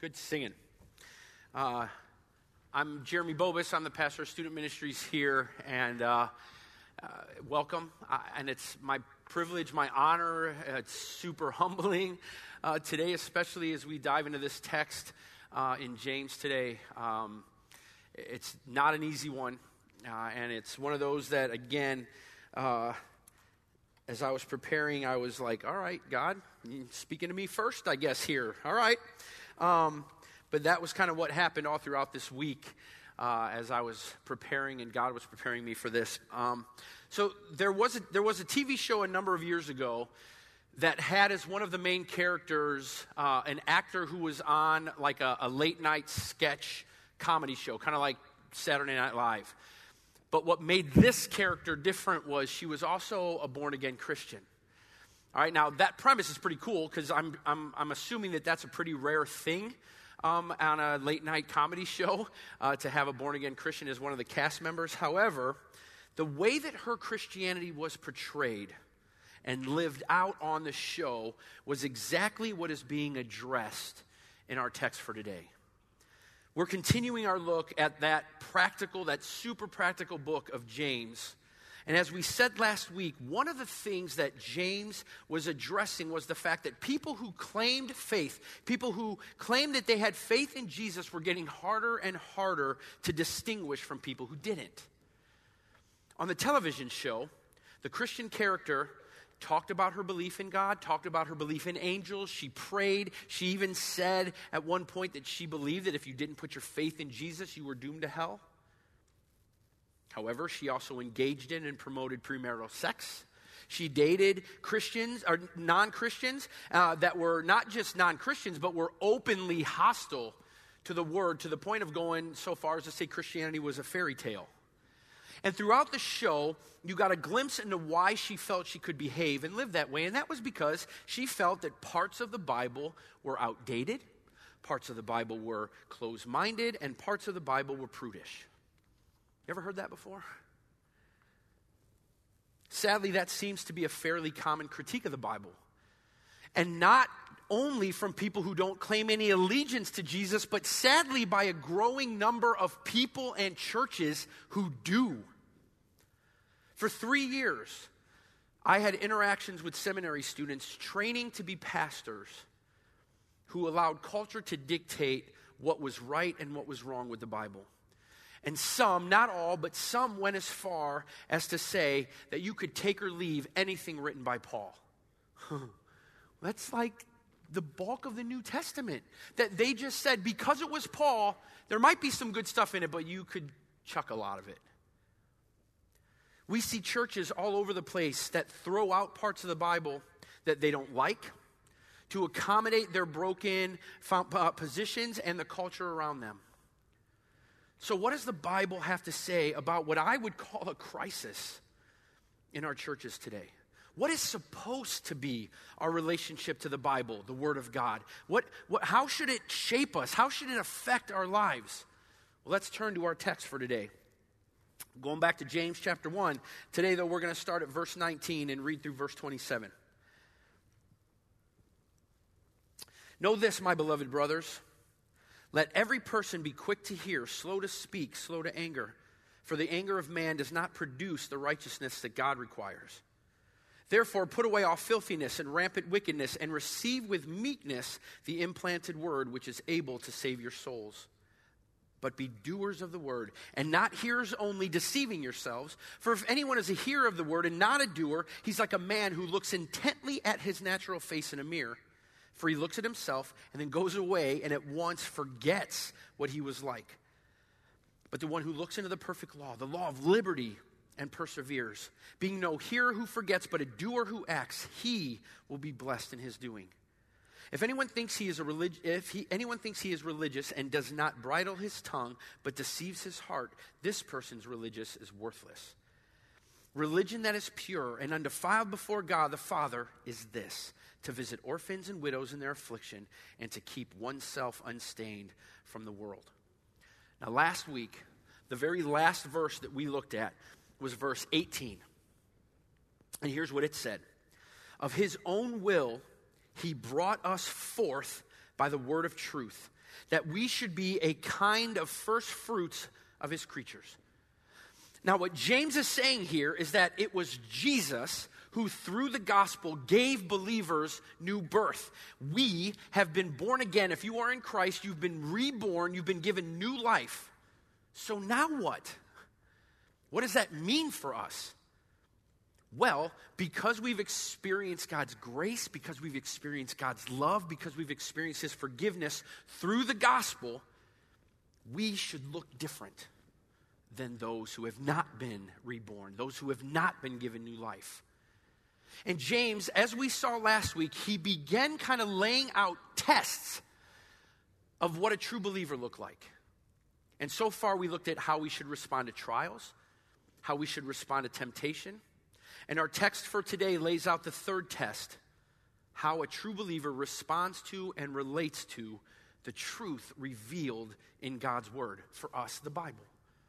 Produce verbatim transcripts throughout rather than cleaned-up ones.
Good singing. Uh, I'm Jeremy Bobus. I'm the pastor of student ministries here, and uh, uh, welcome. Uh, and it's my privilege, my honor. It's super humbling uh, today, especially as we dive into this text uh, in James today. Um, it's not an easy one, uh, and it's one of those that, again, uh, as I was preparing, I was like, all right, God, you're speaking to me first, I guess, here. All right. Um, but that was kind of what happened all throughout this week uh, as I was preparing and God was preparing me for this. Um, so there was, a, there was a T V show a number of years ago that had as one of the main characters uh, an actor who was on like a, a late night sketch comedy show, kind of like Saturday Night Live. But what made this character different was she was also a born-again Christian. All right, now that premise is pretty cool because I'm, I'm, I'm assuming that that's a pretty rare thing um, on a late-night comedy show uh, to have a born-again Christian as one of the cast members. However, the way that her Christianity was portrayed and lived out on the show was exactly what is being addressed in our text for today. We're continuing our look at that practical, that super practical book of James. And as we said last week, one of the things that James was addressing was the fact that people who claimed faith, people who claimed that they had faith in Jesus were getting harder and harder to distinguish from people who didn't. On the television show, the Christian character talked about her belief in God, talked about her belief in angels. She prayed. She even said at one point that she believed that if you didn't put your faith in Jesus, you were doomed to hell. However, she also engaged in and promoted premarital sex. She dated Christians or non-Christians uh, that were not just non-Christians, but were openly hostile to the word, to the point of going so far as to say Christianity was a fairy tale. And throughout the show, you got a glimpse into why she felt she could behave and live that way. And that was because she felt that parts of the Bible were outdated, parts of the Bible were closed-minded, and parts of the Bible were prudish. You ever heard that before? Sadly, that seems to be a fairly common critique of the Bible. And not only from people who don't claim any allegiance to Jesus, but sadly by a growing number of people and churches who do. For three years, I had interactions with seminary students training to be pastors who allowed culture to dictate what was right and what was wrong with the Bible. And some, not all, but some went as far as to say that you could take or leave anything written by Paul. That's like the bulk of the New Testament. That they just said, because it was Paul, there might be some good stuff in it, but you could chuck a lot of it. We see churches all over the place that throw out parts of the Bible that they don't like to accommodate their broken positions and the culture around them. So what does the Bible have to say about what I would call a crisis in our churches today? What is supposed to be our relationship to the Bible, the Word of God? What, what, how should it shape us? How should it affect our lives? Well, let's turn to our text for today. Going back to James chapter one. Today, though, we're going to start at verse nineteen and read through verse twenty-seven. Know this, my beloved brothers. Let every person be quick to hear, slow to speak, slow to anger. For the anger of man does not produce the righteousness that God requires. Therefore, put away all filthiness and rampant wickedness, and receive with meekness the implanted word, which is able to save your souls. But be doers of the word, and not hearers only, deceiving yourselves. For if anyone is a hearer of the word and not a doer, he's like a man who looks intently at his natural face in a mirror. For he looks at himself and then goes away and at once forgets what he was like. But the one who looks into the perfect law, the law of liberty, and perseveres, being no hearer who forgets, but a doer who acts, he will be blessed in his doing. If anyone thinks he is a relig- if he, anyone thinks he is religious and does not bridle his tongue, but deceives his heart, this person's religious is worthless. Religion that is pure and undefiled before God the Father is this: to visit orphans and widows in their affliction, and to keep oneself unstained from the world. Now, last week, the very last verse that we looked at was verse eighteen. And here's what it said. Of his own will, he brought us forth by the word of truth, that we should be a kind of first fruits of his creatures. Now, what James is saying here is that it was Jesus who, through the gospel, gave believers new birth. We have been born again. If you are in Christ, you've been reborn, you've been given new life. So now what? What does that mean for us? Well, because we've experienced God's grace, because we've experienced God's love, because we've experienced his forgiveness through the gospel, we should look different than those who have not been reborn, those who have not been given new life. And James, as we saw last week, he began kind of laying out tests of what a true believer looked like. And so far we looked at how we should respond to trials, how we should respond to temptation. And our text for today lays out the third test, how a true believer responds to and relates to the truth revealed in God's word, for us, the Bible.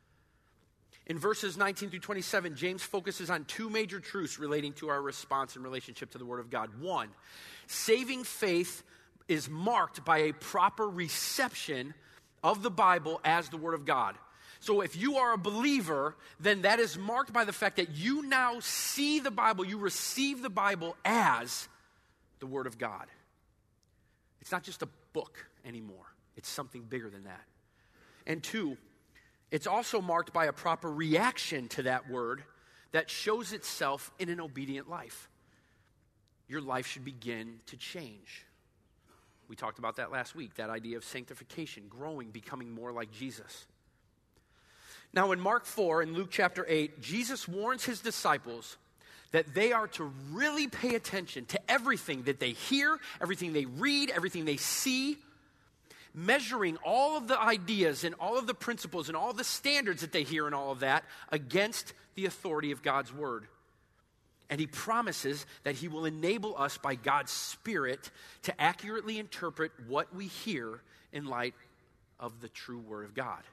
In verses nineteen through twenty-seven, James focuses on two major truths relating to our response in relationship to the Word of God. One, saving faith is marked by a proper reception of the Bible as the Word of God. So if you are a believer, then that is marked by the fact that you now see the Bible, you receive the Bible as the Word of God. It's not just a book anymore. It's something bigger than that. And two, it's also marked by a proper reaction to that word that shows itself in an obedient life. Your life should begin to change. We talked about that last week, that idea of sanctification, growing, becoming more like Jesus. Now in Mark four and Luke chapter eight, Jesus warns his disciples that they are to really pay attention to everything that they hear, everything they read, everything they see, measuring all of the ideas and all of the principles and all the standards that they hear and all of that against the authority of God's word. And he promises that he will enable us by God's Spirit to accurately interpret what we hear in light of the true word of God.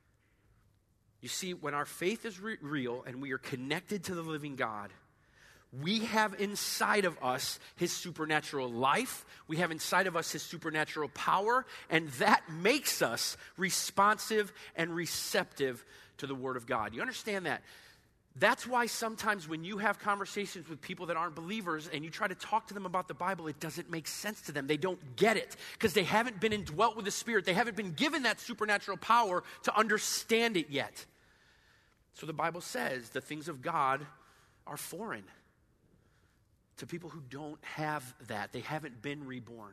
You see, when our faith is re- real and we are connected to the living God, we have inside of us his supernatural life. We have inside of us his supernatural power. And that makes us responsive and receptive to the word of God. You understand that? That's why sometimes when you have conversations with people that aren't believers and you try to talk to them about the Bible, it doesn't make sense to them. They don't get it because they haven't been indwelt with the Spirit. They haven't been given that supernatural power to understand it yet. So the Bible says the things of God are foreign to people who don't have that. They haven't been reborn.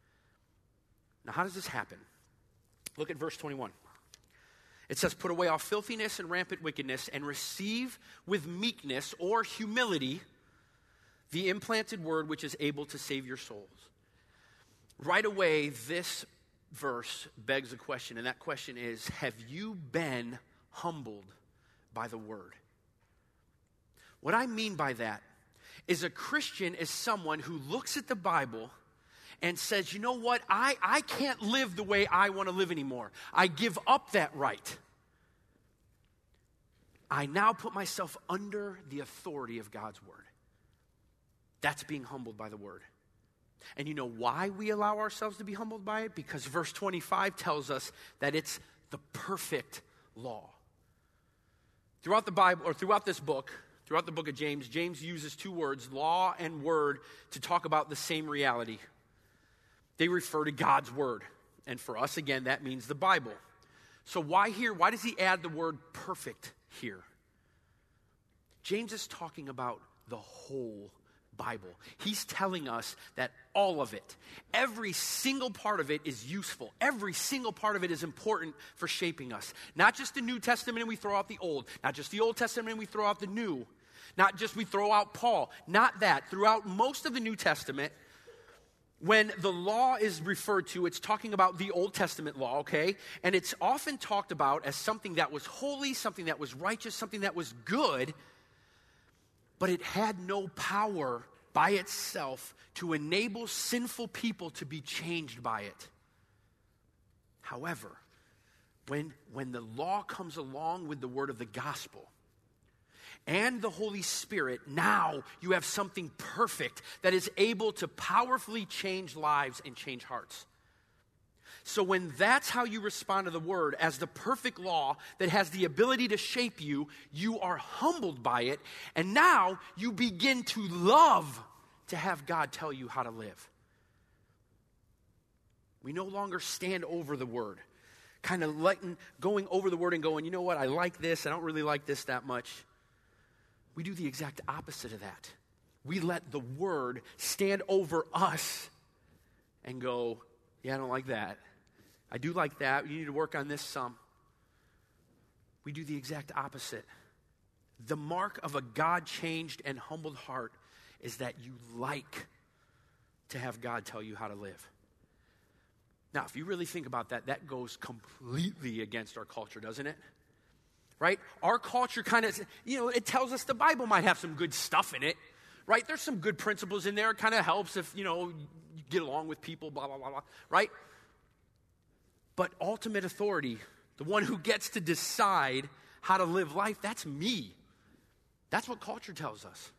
Now, how does this happen? Look at verse twenty-one. It says, put away all filthiness and rampant wickedness and receive with meekness or humility the implanted word which is able to save your souls. Right away, this verse begs a question, and that question is, have you been humbled by the word? What I mean by that is a Christian is someone who looks at the Bible and says, you know what, I, I can't live the way I want to live anymore. I give up that right. I now put myself under the authority of God's word. That's being humbled by the word. And you know why we allow ourselves to be humbled by it? Because verse twenty-five tells us that it's the perfect law. Throughout the Bible, or throughout this book, throughout the book of James, James uses two words, law and word, to talk about the same reality. They refer to God's word. And for us, again, that means the Bible. So why here? Why does he add the word perfect here? James is talking about the whole Bible. He's telling us that all of it, every single part of it is useful. Every single part of it is important for shaping us. Not just the New Testament and we throw out the Old. Not just the Old Testament and we throw out the New. Not just we throw out Paul. Not that. Throughout most of the New Testament, when the law is referred to, it's talking about the Old Testament law, okay? And it's often talked about as something that was holy, something that was righteous, something that was good, but it had no power by itself to enable sinful people to be changed by it. However, when, when the law comes along with the word of the gospel and the Holy Spirit, now you have something perfect that is able to powerfully change lives and change hearts. So when that's how you respond to the word as the perfect law that has the ability to shape you, you are humbled by it, and now you begin to love to have God tell you how to live. We no longer stand over the word, kind of letting, going over the word and going, you know what, I like this, I don't really like this that much. We do the exact opposite of that. We let the word stand over us and go, yeah, I don't like that. I do like that. You need to work on this some. We do the exact opposite. The mark of a God-changed and humbled heart is that you like to have God tell you how to live. Now, if you really think about that, that goes completely against our culture, doesn't it? Right? Our culture kind of, you know, it tells us the Bible might have some good stuff in it, right? There's some good principles in there. It kind of helps if, you know, you get along with people, blah, blah, blah, blah, right? But ultimate authority, the one who gets to decide how to live life, that's me. That's what culture tells us.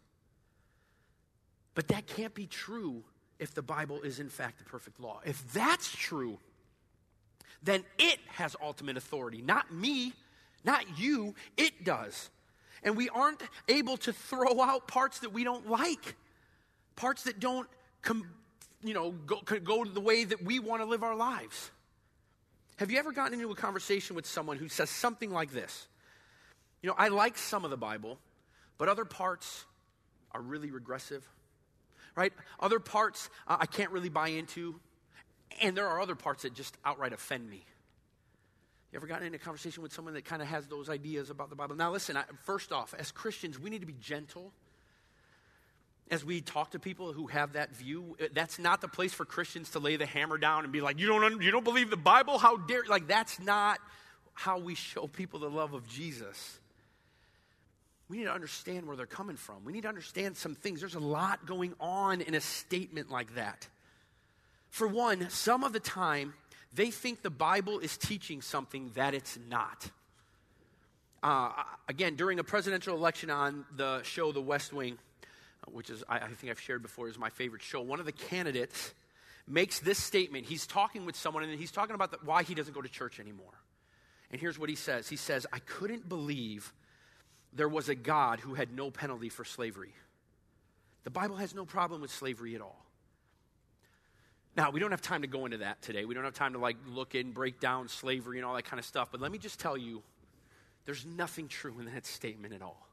But that can't be true if the Bible is in fact the perfect law. If that's true, then it has ultimate authority. Not me, not you, it does. And we aren't able to throw out parts that we don't like, parts that don't com- you know, go, go the way that we want to live our lives. Have you ever gotten into a conversation with someone who says something like this? You know, I like some of the Bible, but other parts are really regressive, right? Other parts uh, I can't really buy into, and there are other parts that just outright offend me. You ever gotten into a conversation with someone that kind of has those ideas about the Bible? Now listen, I, first off, as Christians, we need to be gentle. As we talk to people who have that view, that's not the place for Christians to lay the hammer down and be like, you don't, you don't believe the Bible? How dare you? Like, that's not how we show people the love of Jesus. We need to understand where they're coming from. We need to understand some things. There's a lot going on in a statement like that. For one, some of the time, they think the Bible is teaching something that it's not. Uh, again, during a presidential election on the show The West Wing, which is, I, I think I've shared before, is my favorite show. One of the candidates makes this statement. He's talking with someone, and he's talking about the, why he doesn't go to church anymore. And here's what he says. He says, I couldn't believe there was a God who had no penalty for slavery. The Bible has no problem with slavery at all. Now, we don't have time to go into that today. We don't have time to, like, look and break down slavery and all that kind of stuff. But let me just tell you, there's nothing true in that statement at all.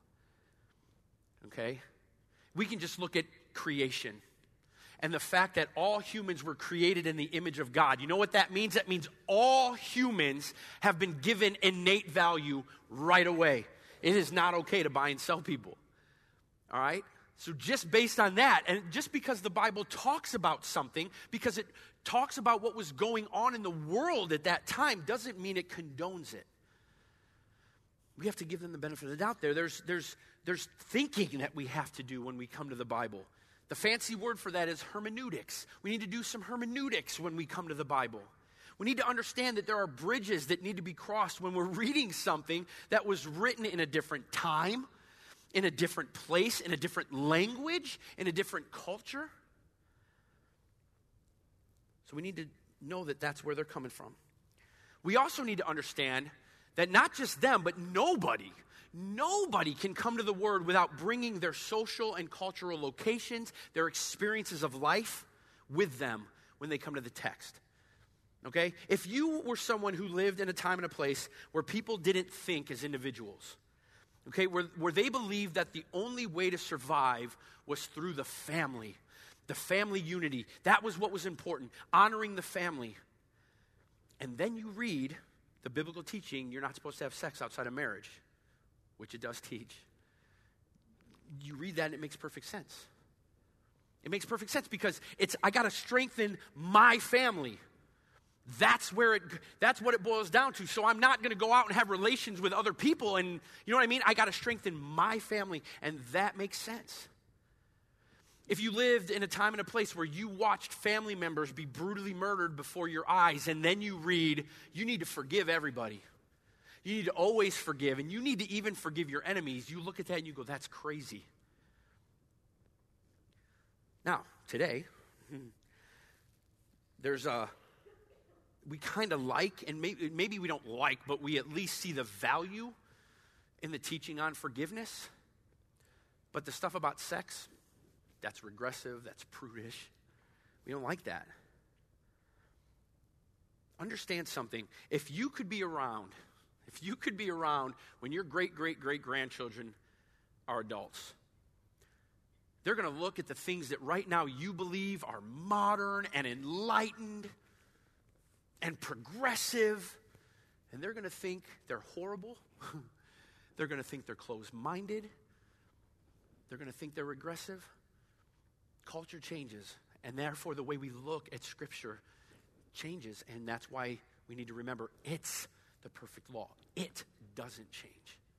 Okay? We can just look at creation and the fact that all humans were created in the image of God. You know what that means? That means all humans have been given innate value right away. It is not okay to buy and sell people. All right? So just based on that, and just because the Bible talks about something, because it talks about what was going on in the world at that time, doesn't mean it condones it. We have to give them the benefit of the doubt there. There's, there's, there's thinking that we have to do when we come to the Bible. The fancy word for that is hermeneutics. We need to do some hermeneutics when we come to the Bible. We need to understand that there are bridges that need to be crossed when we're reading something that was written in a different time, in a different place, in a different language, in a different culture. So we need to know that that's where they're coming from. We also need to understand that not just them, but nobody, nobody can come to the Word without bringing their social and cultural locations, their experiences of life with them when they come to the text. Okay? If you were someone who lived in a time and a place where people didn't think as individuals, okay, where, where they believed that the only way to survive was through the family, the family unity, that was what was important, honoring the family. And then you read the biblical teaching, you're not supposed to have sex outside of marriage, which it does teach. You read that and it makes perfect sense. It makes perfect sense because it's, I got to strengthen my family. That's where it, that's what it boils down to. So I'm not going to go out and have relations with other people and, you know what I mean? I got to strengthen my family, and that makes sense. If you lived in a time and a place where you watched family members be brutally murdered before your eyes, and then you read, you need to forgive everybody. You need to always forgive, and you need to even forgive your enemies. You look at that and you go, that's crazy. Now, today, there's a, we kind of like, and maybe, maybe we don't like, but we at least see the value in the teaching on forgiveness. But the stuff about sex, that's regressive, that's prudish. We don't like that. Understand something. If you could be around, if you could be around when your great, great, great grandchildren are adults, they're going to look at the things that right now you believe are modern and enlightened and progressive, and they're going to think they're horrible. They're going to think they're closed-minded. They're going to think they're regressive. Culture changes, and therefore the way we look at Scripture changes, and that's why we need to remember it's the perfect law. It doesn't change.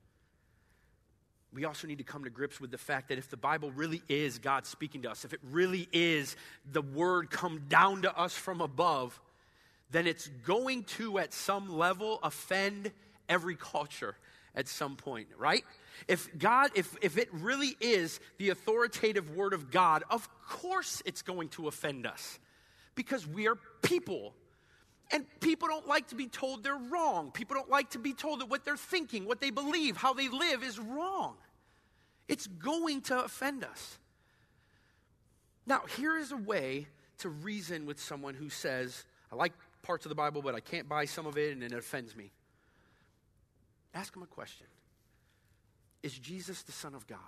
We also need to come to grips with the fact that if the Bible really is God speaking to us, if it really is the Word come down to us from above, then it's going to, at some level, offend every culture at some point, right? If God, if, if it really is the authoritative Word of God, of course it's going to offend us because we are people. And people don't like to be told they're wrong. People don't like to be told that what they're thinking, what they believe, how they live is wrong. It's going to offend us. Now, here is a way to reason with someone who says, I like parts of the Bible, but I can't buy some of it and it offends me. Ask them a question. Is Jesus the Son of God?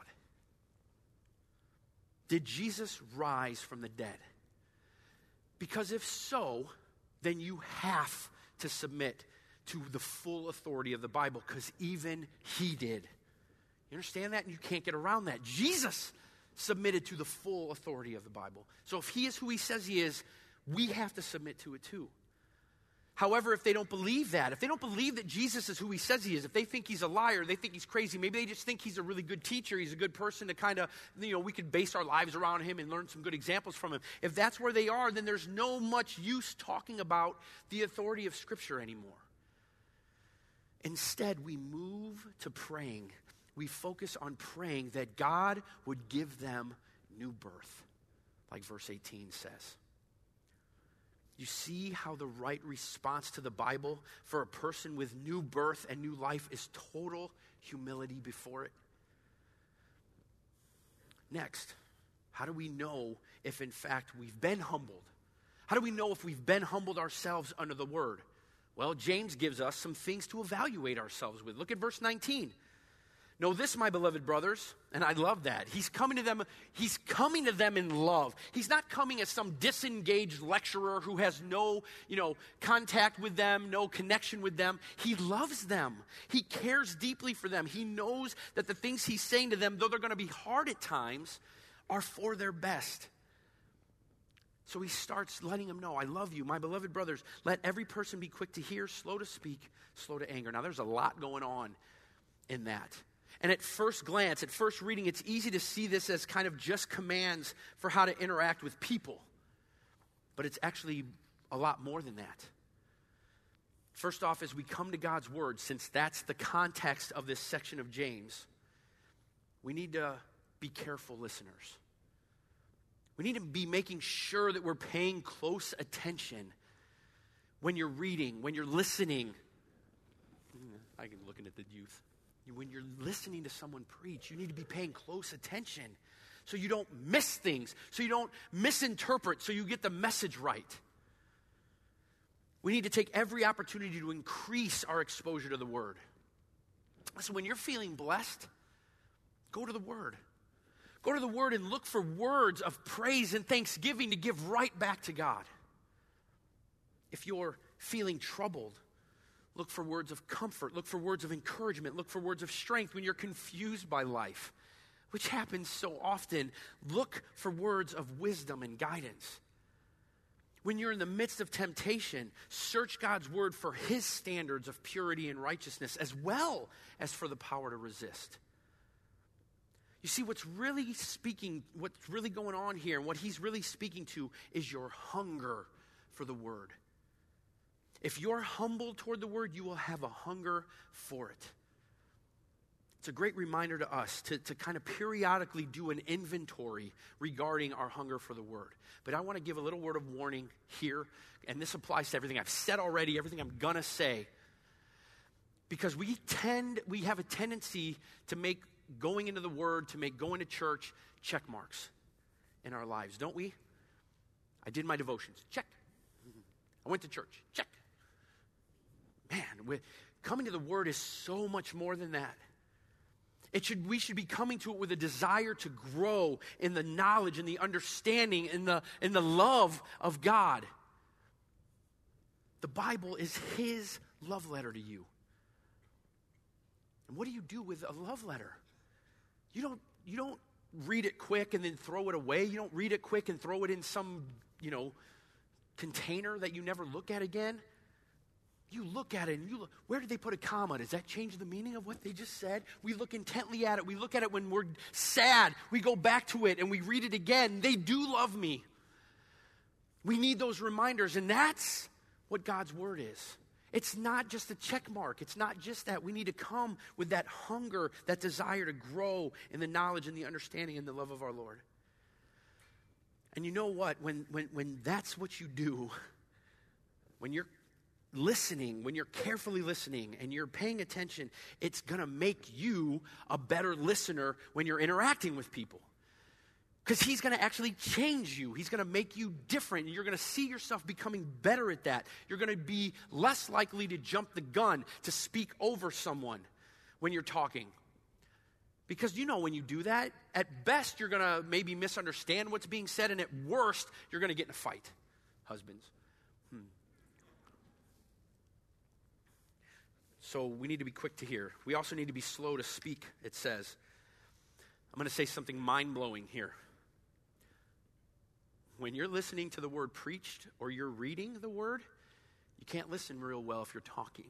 Did Jesus rise from the dead? Because if so, then you have to submit to the full authority of the Bible, because even he did. You understand that? And you can't get around that. Jesus submitted to the full authority of the Bible. So if he is who he says he is, we have to submit to it too. However, if they don't believe that, if they don't believe that Jesus is who he says he is, if they think he's a liar, they think he's crazy, maybe they just think he's a really good teacher, he's a good person to kind of, you know, we could base our lives around him and learn some good examples from him. If that's where they are, then there's no much use talking about the authority of Scripture anymore. Instead, we move to praying. We focus on praying that God would give them new birth, like verse eighteen says. You see how the right response to the Bible for a person with new birth and new life is total humility before it? Next, how do we know if in fact we've been humbled? How do we know if we've been humbled ourselves under the Word? Well, James gives us some things to evaluate ourselves with. Look at verse nineteen. Know this, my beloved brothers, and I love that. He's coming to them, he's coming to them in love. He's not coming as some disengaged lecturer who has no, you know, contact with them, no connection with them. He loves them. He cares deeply for them. He knows that the things he's saying to them, though they're going to be hard at times, are for their best. So he starts letting them know, I love you, my beloved brothers. Let every person be quick to hear, slow to speak, slow to anger. Now, there's a lot going on in that. And at first glance, at first reading, it's easy to see this as kind of just commands for how to interact with people. But it's actually a lot more than that. First off, as we come to God's Word, since that's the context of this section of James, we need to be careful listeners. We need to be making sure that we're paying close attention when you're reading, when you're listening. I'm looking at the youth. When you're listening to someone preach, you need to be paying close attention so you don't miss things, so you don't misinterpret, so you get the message right. We need to take every opportunity to increase our exposure to the Word. So when you're feeling blessed, go to the Word. Go to the Word and look for words of praise and thanksgiving to give right back to God. If you're feeling troubled, look for words of comfort. Look for words of encouragement. Look for words of strength when you're confused by life, which happens so often. Look for words of wisdom and guidance. When you're in the midst of temptation, search God's Word for His standards of purity and righteousness, as well as for the power to resist. You see, what's really speaking, what's really going on here, and what He's really speaking to is your hunger for the Word. If you're humble toward the Word, you will have a hunger for it. It's a great reminder to us to, to kind of periodically do an inventory regarding our hunger for the Word. But I want to give a little word of warning here, and this applies to everything I've said already, everything I'm going to say. Because we tend, we have a tendency to make going into the Word, to make going to church check marks in our lives, don't we? I did my devotions, check. I went to church, check. Man, we, coming to the Word is so much more than that. It should, we should be coming to it with a desire to grow in the knowledge and the understanding and the, and the love of God. The Bible is His love letter to you. And what do you do with a love letter? You don't, you don't read it quick and then throw it away. You don't read it quick and throw it in some, you know, container that you never look at again. You look at it and you look, where did they put a comma? Does that change the meaning of what they just said? We look intently at it. We look at it when we're sad. We go back to it and we read it again. They do love me. We need those reminders, and that's what God's Word is. It's not just a check mark. It's not just that. We need to come with that hunger, that desire to grow in the knowledge and the understanding and the love of our Lord. And you know what? When, when, when that's what you do, when you're listening, when you're carefully listening and you're paying attention, it's going to make you a better listener when you're interacting with people. Because He's going to actually change you. He's going to make you different. And you're going to see yourself becoming better at that. You're going to be less likely to jump the gun, to speak over someone when you're talking. Because you know when you do that, at best you're going to maybe misunderstand what's being said, and at worst you're going to get in a fight. Husbands. Hmm. So we need to be quick to hear. We also need to be slow to speak, it says. I'm going to say something mind-blowing here. When you're listening to the Word preached or you're reading the Word, you can't listen real well if you're talking.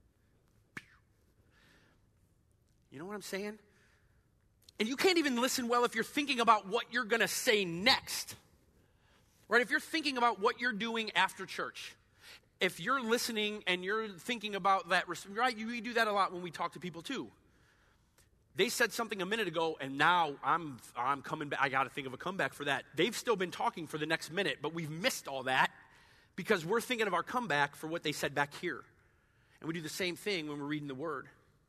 You know what I'm saying? And you can't even listen well if you're thinking about what you're going to say next. Right? If you're thinking about what you're doing after church. If you're listening and you're thinking about that, right? You, we do that a lot when we talk to people too. They said something a minute ago, and now I'm I'm coming back. I got to think of a comeback for that. They've still been talking for the next minute, but we've missed all that because we're thinking of our comeback for what they said back here. And we do the same thing when we're reading the Word.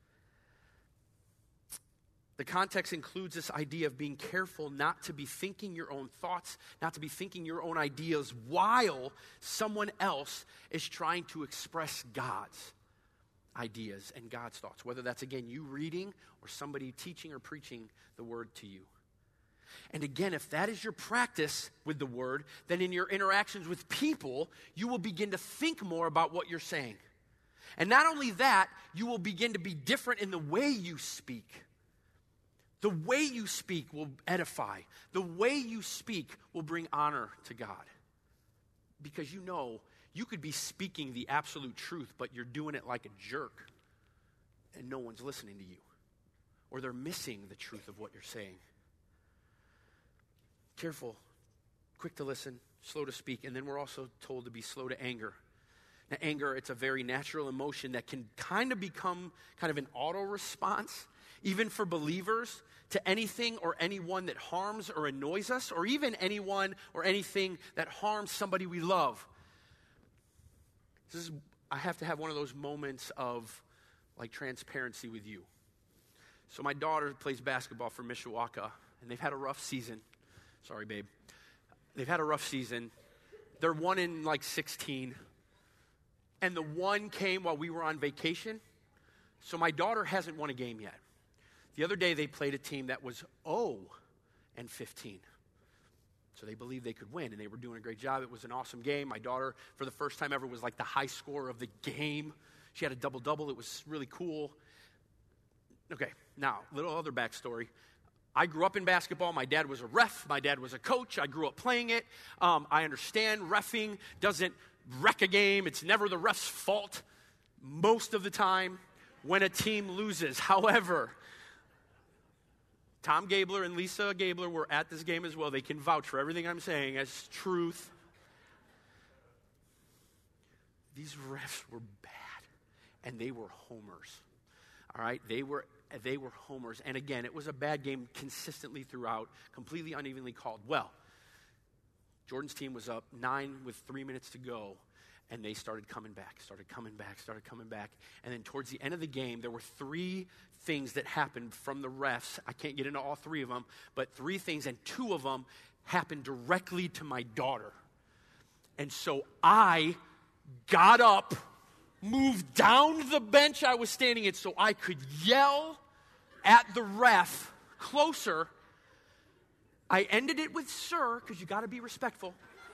The context includes this idea of being careful not to be thinking your own thoughts, not to be thinking your own ideas while someone else is trying to express God's ideas and God's thoughts, whether that's, again, you reading or somebody teaching or preaching the Word to you. And again, if that is your practice with the Word, then in your interactions with people, you will begin to think more about what you're saying. And not only that, you will begin to be different in the way you speak. The way you speak will edify. The way you speak will bring honor to God. Because you know, you could be speaking the absolute truth, but you're doing it like a jerk, and no one's listening to you. Or they're missing the truth of what you're saying. Careful, quick to listen, slow to speak, and then we're also told to be slow to anger. Now, anger, it's a very natural emotion that can kind of become kind of an auto response, even for believers, to anything or anyone that harms or annoys us, or even anyone or anything that harms somebody we love. This is, I have to have one of those moments of like transparency with you. So my daughter plays basketball for Mishawaka, and they've had a rough season. Sorry, babe. They've had a rough season. They're one in like sixteen. And the one came while we were on vacation. So my daughter hasn't won a game yet. The other day they played a team that was oh and fifteen. So they believed they could win, and they were doing a great job. It was an awesome game. My daughter, for the first time ever, was like the high scorer of the game. She had a double-double. It was really cool. Okay, now, little other backstory. I grew up in basketball. My dad was a ref. My dad was a coach. I grew up playing it. Um, I understand reffing doesn't wreck a game. It's never the ref's fault most of the time when a team loses. However, Tom Gabler and Lisa Gabler were at this game as well. They can vouch for everything I'm saying as truth. These refs were bad, and they were homers. All right, they were they were homers. And again, it was a bad game consistently throughout, completely unevenly called. Well, Jordan's team was up nine with three minutes to go, and they started coming back, started coming back, started coming back. And then towards the end of the game, there were three things that happened from the refs. I can't get into all three of them, but three things, and two of them happened directly to my daughter. And so I got up, moved down the bench I was standing at so I could yell at the ref closer. I ended it with sir, because you got to be respectful.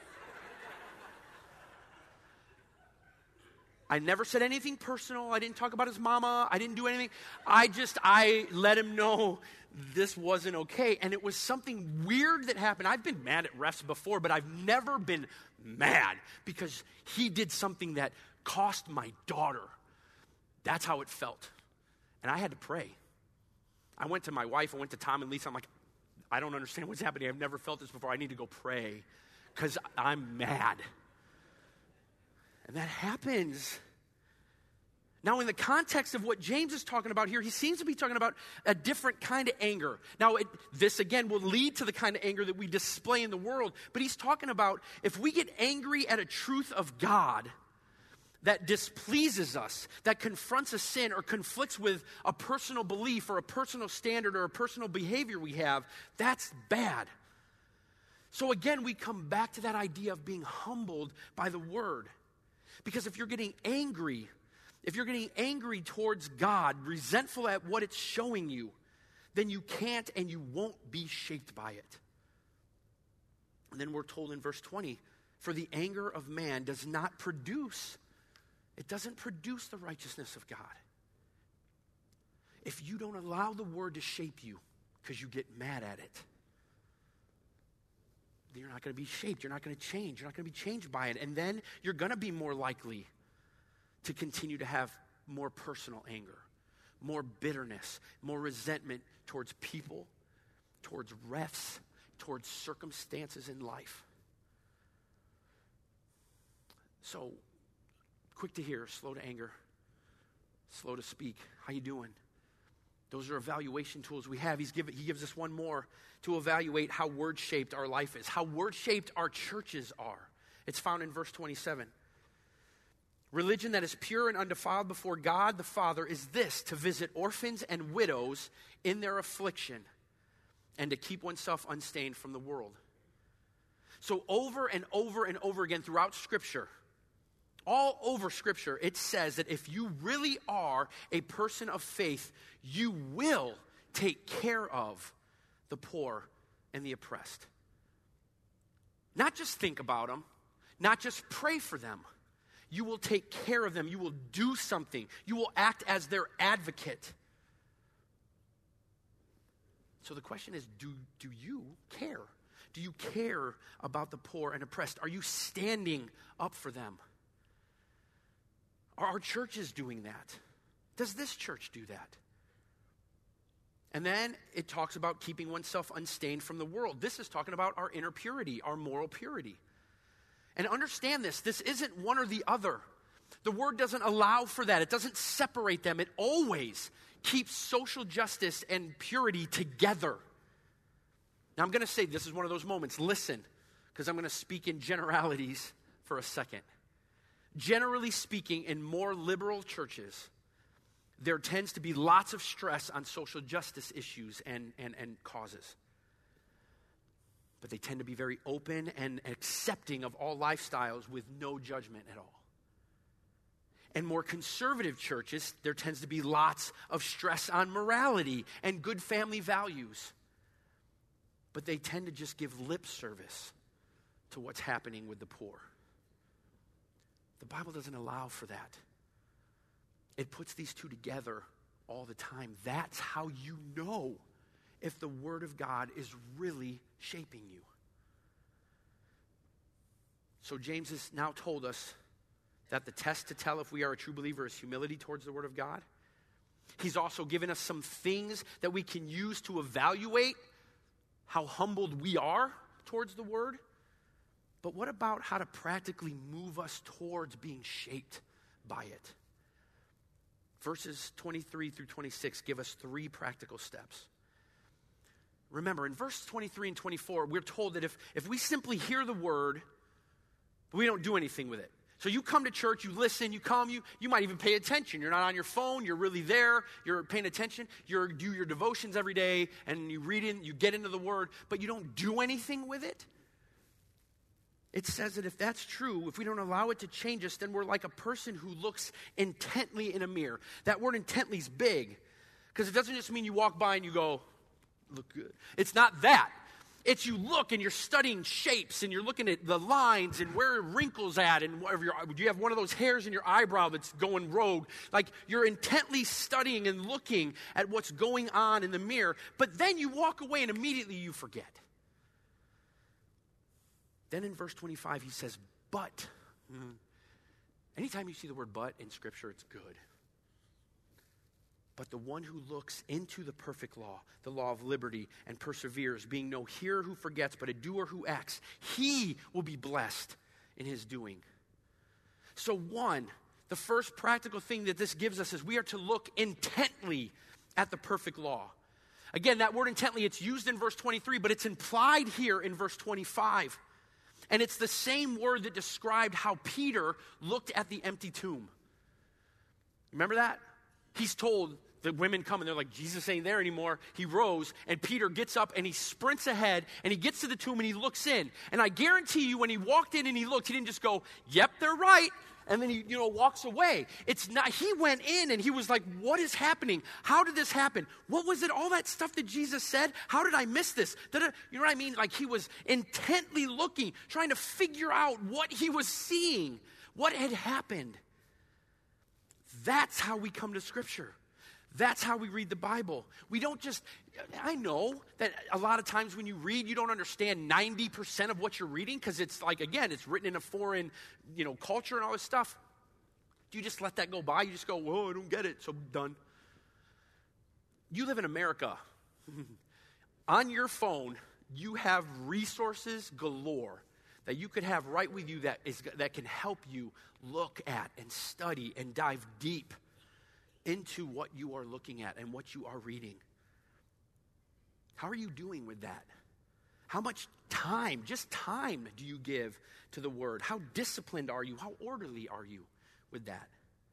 I never said anything personal. I didn't talk about his mama. I didn't do anything. I just, I let him know this wasn't okay. And it was something weird that happened. I've been mad at refs before, but I've never been mad because he did something that cost my daughter. That's how it felt. And I had to pray. I went to my wife, I went to Tom and Lisa. I'm like, I don't understand what's happening. I've never felt this before. I need to go pray because I'm mad. And that happens. Now, in the context of what James is talking about here, he seems to be talking about a different kind of anger. Now, it, this, again, will lead to the kind of anger that we display in the world. But he's talking about if we get angry at a truth of God that displeases us, that confronts a sin or conflicts with a personal belief or a personal standard or a personal behavior we have, that's bad. So again, we come back to that idea of being humbled by the word. Because if you're getting angry, if you're getting angry towards God, resentful at what it's showing you, then you can't and you won't be shaped by it. And then we're told in verse twenty, for the anger of man does not produce, it doesn't produce the righteousness of God. If you don't allow the word to shape you because you get mad at it, you're not going to be shaped. You're not going to change. You're not going to be changed by it. And then you're going to be more likely to continue to have more personal anger, more bitterness, more resentment towards people, towards refs, towards circumstances in life. So, quick to hear, slow to anger, slow to speak. How you doing? Those are evaluation tools we have. He's give, he gives us one more to evaluate how word-shaped our life is, how word-shaped our churches are. It's found in verse twenty-seven. Religion that is pure and undefiled before God the Father is this, to visit orphans and widows in their affliction and to keep oneself unstained from the world. So over and over and over again throughout Scripture, all over Scripture, it says that if you really are a person of faith, you will take care of the poor and the oppressed. Not just think about them, not just pray for them. You will take care of them. You will do something. You will act as their advocate. So the question is, do, do you care? Do you care about the poor and oppressed? Are you standing up for them? Are our churches doing that? Does this church do that? And then it talks about keeping oneself unstained from the world. This is talking about our inner purity, our moral purity. And understand this, this isn't one or the other. The word doesn't allow for that. It doesn't separate them. It always keeps social justice and purity together. Now I'm going to say this is one of those moments. Listen, because I'm going to speak in generalities for a second. Generally speaking, in more liberal churches, there tends to be lots of stress on social justice issues and, and, and causes. But they tend to be very open and accepting of all lifestyles with no judgment at all. And more conservative churches, there tends to be lots of stress on morality and good family values. But they tend to just give lip service to what's happening with the poor. The Bible doesn't allow for that. It puts these two together all the time. That's how you know if the Word of God is really shaping you. So James has now told us that the test to tell if we are a true believer is humility towards the Word of God. He's also given us some things that we can use to evaluate how humbled we are towards the Word. But what about how to practically move us towards being shaped by it? verses twenty-three through twenty-six give us three practical steps. Remember, in verse twenty-three and twenty-four, we're told that if, if we simply hear the word, but we don't do anything with it. So you come to church, you listen, you come, you, you might even pay attention. You're not on your phone, you're really there, you're paying attention. You do your devotions every day, and you read in, you get into the word, but you don't do anything with it. It says that if that's true, if we don't allow it to change us, then we're like a person who looks intently in a mirror. That word intently is big, because it doesn't just mean you walk by and you go, look good. It's not that. It's you look and you're studying shapes and you're looking at the lines and where are wrinkles at and whatever. Do you have one of those hairs in your eyebrow that's going rogue? Like you're intently studying and looking at what's going on in the mirror, but then you walk away and immediately you forget. Then in verse twenty-five he says, but. Mm. Anytime you see the word but in Scripture, it's good. But the one who looks into the perfect law, the law of liberty, and perseveres, being no hearer who forgets, but a doer who acts, he will be blessed in his doing. So one, the first practical thing that this gives us is we are to look intently at the perfect law. Again, that word intently, it's used in verse twenty-three, but it's implied here in verse twenty-five. And it's the same word that described how Peter looked at the empty tomb. Remember that? He's told, the women come and they're like, Jesus ain't there anymore. He rose, and Peter gets up and he sprints ahead and he gets to the tomb and he looks in. And I guarantee you when he walked in and he looked, he didn't just go, yep, they're right, and then he, you know, walks away. It's not, he went in and he was like, what is happening? How did this happen? What was it? All that stuff that Jesus said? How did I miss this? Did I, you know what I mean? Like he was intently looking, trying to figure out what he was seeing, what had happened. That's how we come to Scripture. That's how we read the Bible. We don't just, I know that a lot of times when you read, you don't understand ninety percent of what you're reading because it's like, again, it's written in a foreign, you know, culture and all this stuff. Do you just let that go by? You just go, whoa, I don't get it, so done. You live in America. On your phone, you have resources galore that you could have right with you that is that can help you look at and study and dive deep into what you are looking at and what you are reading. How are you doing with that? How much time, just time, do you give to the Word? How disciplined are you? How orderly are you with that?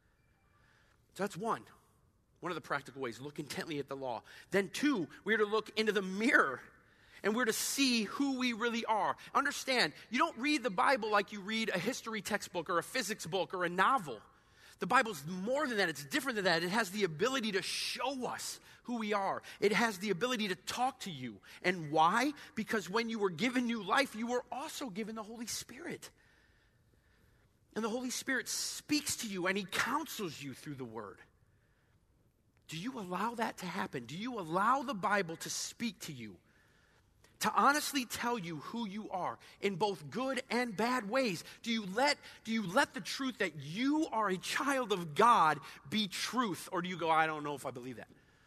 So that's one. One of the practical ways, look intently at the law. Then two, we are to look into the mirror and we're to see who we really are. Understand, you don't read the Bible like you read a history textbook or a physics book or a novel. The Bible's more than that. It's different than that. It has the ability to show us who we are. It has the ability to talk to you. And why? Because when you were given new life, you were also given the Holy Spirit. And the Holy Spirit speaks to you and He counsels you through the Word. Do you allow that to happen? Do you allow the Bible to speak to you? To honestly tell you who you are in both good and bad ways? Do you let, do you let the truth that you are a child of God be truth? Or do you go, I don't know if I believe that?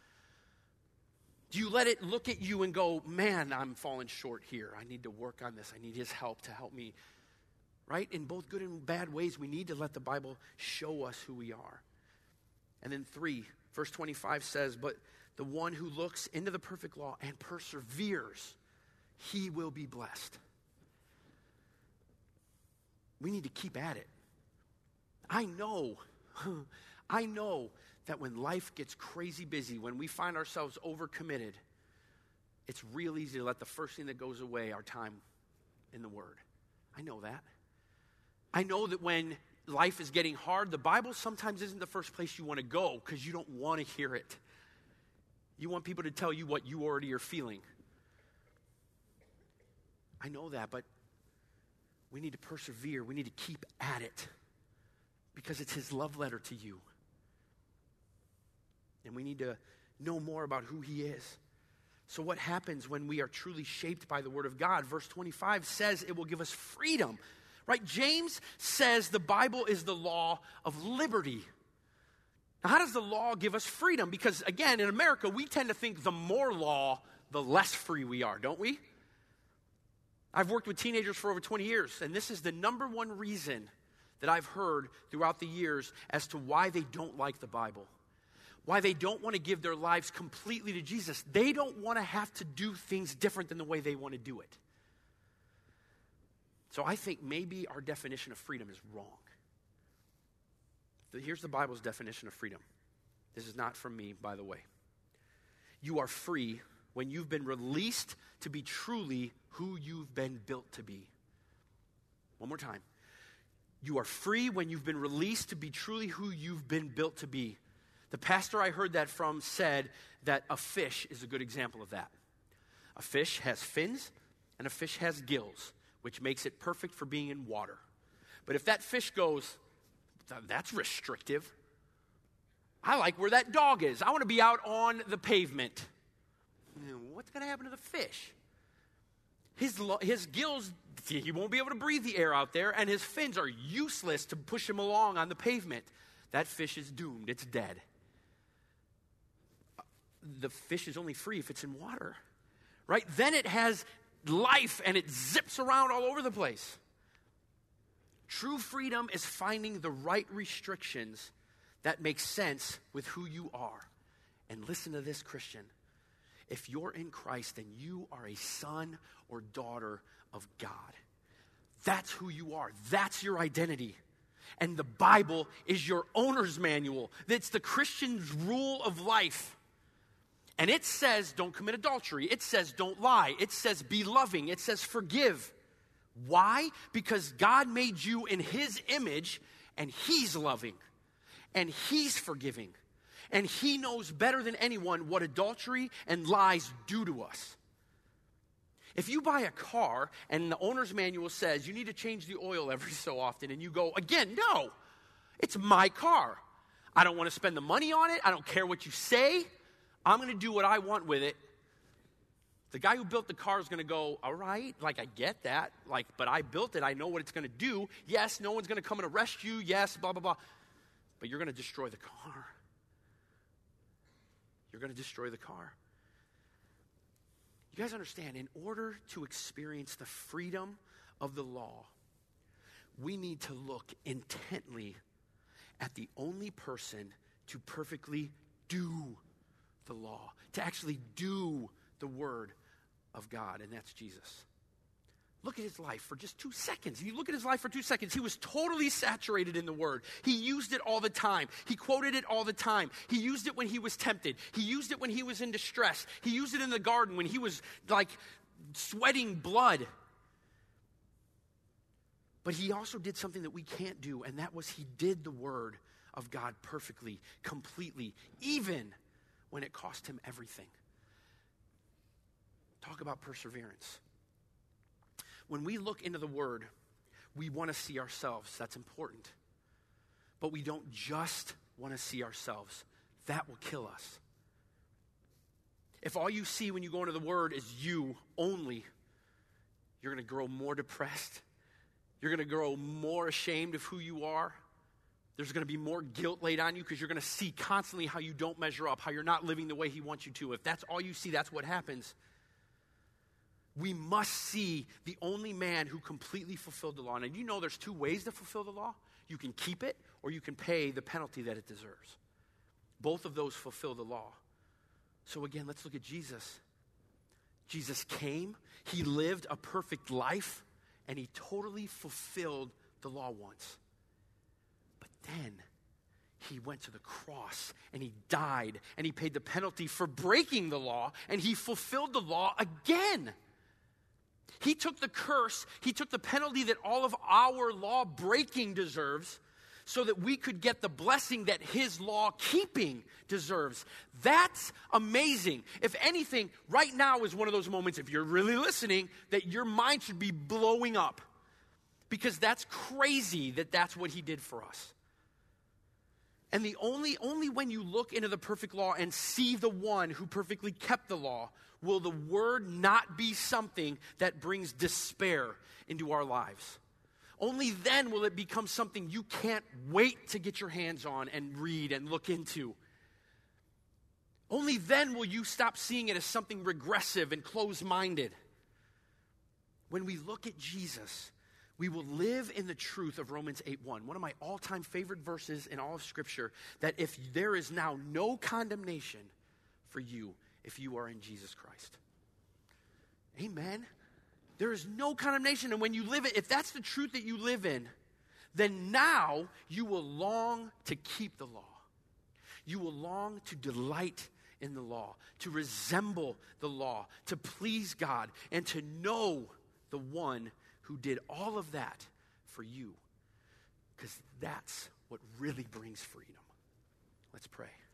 Do you let it look at you and go, man, I'm falling short here. I need to work on this. I need His help to help me. Right? In both good and bad ways, we need to let the Bible show us who we are. And then three, verse twenty-five says, but the one who looks into the perfect law and perseveres, he will be blessed. We need to keep at it. I know, I know that when life gets crazy busy, when we find ourselves overcommitted, it's real easy to let the first thing that goes away, our time in the Word. I know that. I know that when life is getting hard, the Bible sometimes isn't the first place you want to go because you don't want to hear it. You want people to tell you what you already are feeling. I know that, but we need to persevere. We need to keep at it because it's His love letter to you. And we need to know more about who He is. So what happens when we are truly shaped by the Word of God? Verse twenty-five says it will give us freedom. Right? James says the Bible is the law of liberty. Now, how does the law give us freedom? Because, again, in America, we tend to think the more law, the less free we are, don't we? I've worked with teenagers for over twenty years, and this is the number one reason that I've heard throughout the years as to why they don't like the Bible. why they don't want to give their lives completely to Jesus. They don't want to have to do things different than the way they want to do it. So I think maybe our definition of freedom is wrong. Here's the Bible's definition of freedom. This is not from me, by the way. You are free when you've been released to be truly who you've been built to be. One more time. You are free when you've been released to be truly who you've been built to be. The pastor I heard that from said that a fish is a good example of that. A fish has fins and a fish has gills, which makes it perfect for being in water. But if that fish goes, that's restrictive. I like where that dog is. I want to be out on the pavement. What's going to happen to the fish? His, his gills, he won't be able to breathe the air out there, and his fins are useless to push him along on the pavement. That fish is doomed. It's dead. The fish is only free if it's in water, right? Then it has life, and it zips around all over the place. True freedom is finding the right restrictions that make sense with who you are. And listen to this, Christian. If you're in Christ, then you are a son or daughter of God. That's who you are. That's your identity. And the Bible is your owner's manual. It's the Christian's rule of life. And it says don't commit adultery. It says don't lie. It says be loving. It says forgive. Why? Because God made you in his image, and he's loving, and he's forgiving, and he knows better than anyone what adultery and lies do to us. If you buy a car and the owner's manual says you need to change the oil every so often, and you go, again, no, it's my car. I don't want to spend the money on it. I don't care what you say. I'm going to do what I want with it. The guy who built the car is going to go, all right, like I get that, like, but I built it. I know what it's going to do. Yes, no one's going to come and arrest you. Yes, blah, blah, blah. But you're going to destroy the car. You're going to destroy the car. You guys understand, in order to experience the freedom of the law, we need to look intently at the only person to perfectly do the law, to actually do the word of God, and that's Jesus. Look at his life for just two seconds. You look at his life for two seconds. He was totally saturated in the word. He used it all the time. He quoted it all the time. He used it when he was tempted. He used it when he was in distress. He used it in the garden when he was like sweating blood. But he also did something that we can't do, and that was he did the word of God perfectly, completely, even when it cost him everything. Talk about perseverance. When we look into the word, we want to see ourselves. That's important. But we don't just want to see ourselves. That will kill us. If all you see when you go into the word is you only, you're going to grow more depressed. You're going to grow more ashamed of who you are. There's going to be more guilt laid on you because you're going to see constantly how you don't measure up, how you're not living the way he wants you to. If that's all you see, that's what happens. We must see the only man who completely fulfilled the law. And you know there's two ways to fulfill the law. You can keep it or you can pay the penalty that it deserves. Both of those fulfill the law. So again, let's look at Jesus. Jesus came, he lived a perfect life, and he totally fulfilled the law once. But then he went to the cross and he died and he paid the penalty for breaking the law, and he fulfilled the law again. He took the curse, he took the penalty that all of our law breaking deserves so that we could get the blessing that his law keeping deserves. That's amazing. If anything, right now is one of those moments, if you're really listening, that your mind should be blowing up. Because that's crazy that that's what he did for us. And the only, only when you look into the perfect law and see the one who perfectly kept the law will the word not be something that brings despair into our lives. Only then will it become something you can't wait to get your hands on and read and look into. Only then will you stop seeing it as something regressive and closed-minded. When we look at Jesus, We will live in the truth of Romans eight one, one of my all-time favorite verses in all of Scripture, that if there is now no condemnation for you if you are in Jesus Christ. Amen. There is no condemnation, and when you live it, if that's the truth that you live in, then now you will long to keep the law. You will long to delight in the law, to resemble the law, to please God, and to know the one who did all of that for you. Because that's what really brings freedom. Let's pray.